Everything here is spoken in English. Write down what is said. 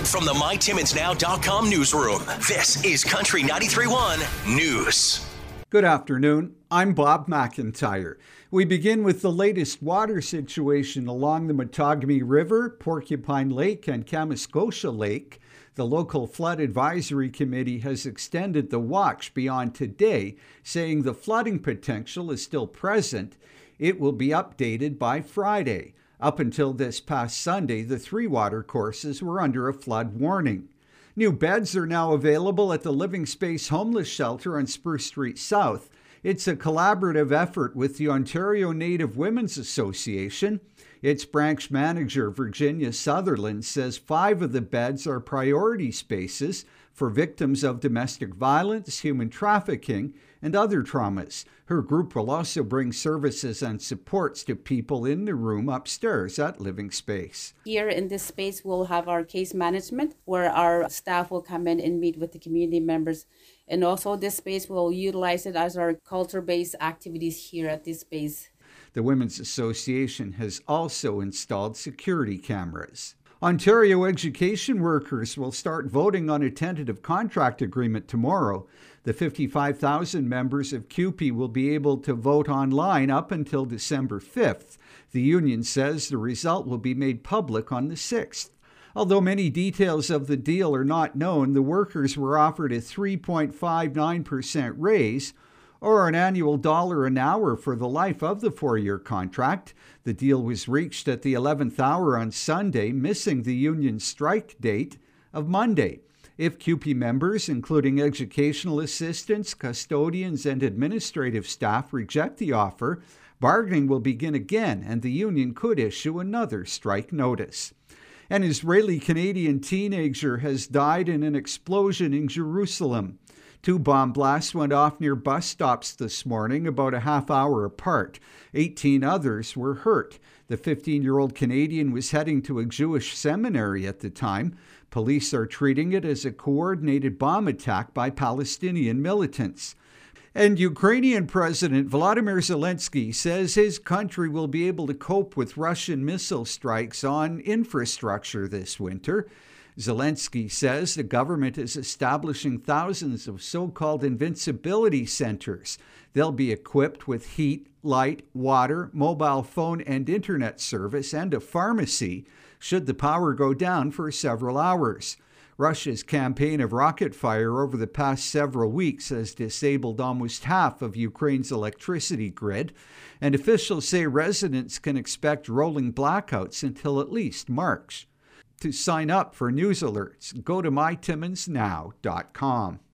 From the MyTimmonsNow.com newsroom, this is Country 93.1 News. Good afternoon. I'm Bob McIntyre. We begin with the latest water situation along the Matagami River, Porcupine Lake, and Kamoskosia Lake. The local flood advisory committee has extended the watch beyond today, saying the flooding potential is still present. It will be updated by Friday. Up until this past Sunday, the three water courses were under a flood warning. New beds are now available at the Living Space Homeless Shelter on Spruce Street South. It's a collaborative effort with the Ontario Native Women's Association. Its branch manager, Virginia Sutherland, says 5 of the beds are priority spaces for victims of domestic violence, human trafficking, and other traumas. Her group will also bring services and supports to people in the room upstairs at Living Space. Here in this space, we'll have our case management, where our staff will come in and meet with the community members. And also this space, we'll utilize it as our culture-based activities here at this space. The Women's Association has also installed security cameras. Ontario education workers will start voting on a tentative contract agreement tomorrow. The 55,000 members of CUPE will be able to vote online up until December 5th. The union says the result will be made public on the 6th. Although many details of the deal are not known, the workers were offered a 3.59% raise, or an annual $1 an hour for the life of the 4-year contract. The deal was reached at the 11th hour on Sunday, missing the union's strike date of Monday. If CUPE members, including educational assistants, custodians, and administrative staff, reject the offer, bargaining will begin again, and the union could issue another strike notice. An Israeli-Canadian teenager has died in an explosion in Jerusalem. 2 bomb blasts went off near bus stops this morning, about a half hour apart. 18 others were hurt. The 15-year-old Canadian was heading to a Jewish seminary at the time. Police are treating it as a coordinated bomb attack by Palestinian militants. And Ukrainian President Volodymyr Zelensky says his country will be able to cope with Russian missile strikes on infrastructure this winter. Zelensky says the government is establishing thousands of so-called invincibility centers. They'll be equipped with heat, light, water, mobile phone and internet service, and a pharmacy should the power go down for several hours. Russia's campaign of rocket fire over the past several weeks has disabled almost half of Ukraine's electricity grid, and officials say residents can expect rolling blackouts until at least March. To sign up for news alerts, go to mytimmonsnow.com.